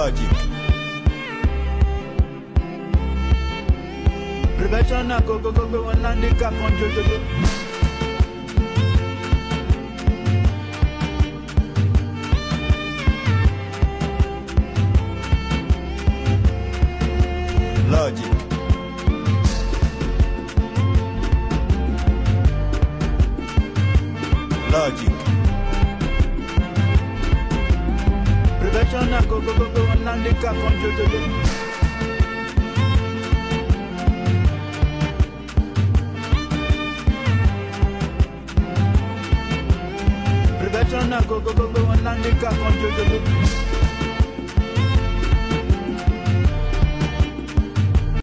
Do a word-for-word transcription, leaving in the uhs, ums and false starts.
Logic. Prevention na go go go go and handicap on Jojo. Logic. Logic. Prevention na go go go go and handicap on Jojo. Prevention na go go go go and handicap on Jojo.